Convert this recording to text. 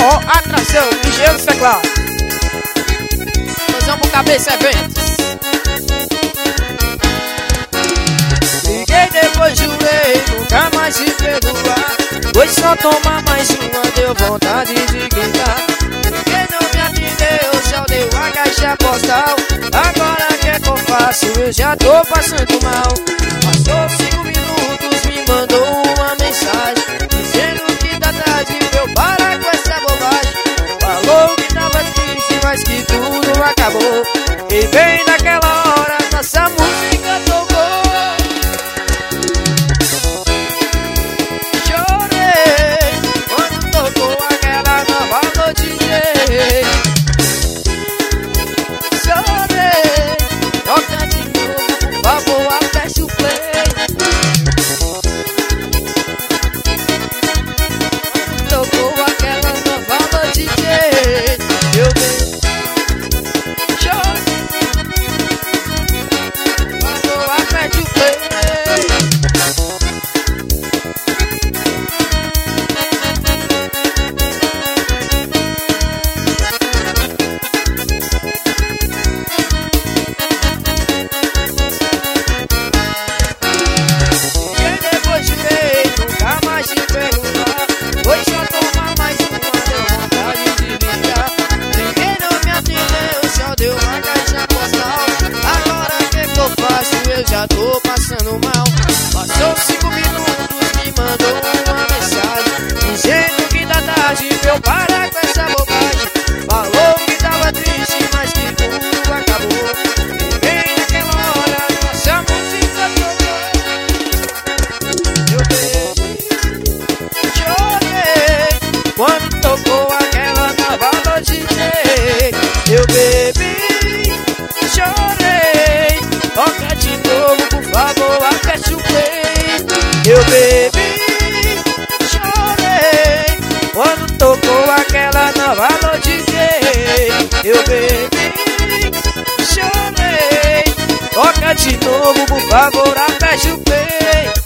forró, atração, engenheiro dos teclados. Nós vamos cabeça eventos. Liguei, depois jurei, nunca mais se perdoar. Hoje só tomar mais uma, deu vontade de gritar. Quem não me atendeu, só deu a caixa postal. Agora que é que eu faço, eu já tô passando mal. Passou 5 minutos, me mandou uma mensagem dizendo que tá tarde pra eu parar com essa bobagem. Falou que tava triste, mas que tudo acabou. E bem naquela hora, nossa música tocou. Chorei quando tocou aquela nova noite. Chorei, toca de novo, por favor, aperte o play. Tocou aquela nova noite. Eu bem chorei, por favor, aperte o play. Eu já tô passando mal. Passou 5 minutos, me mandou uma mensagem dizendo que tá tarde pra eu parar com essa bobagem. Falou que tava triste, mas que tudo acabou. E bem naquela hora, nossa música tocou. Eu bebi, chorei quando tocou aquela nova noite. Eu bebi, chorei, toca de novo, por favor, aperte o play. Eu bebi, chorei quando tocou aquela nova noite. Eu bebi, chorei, toca de novo, por favor, aperte o play.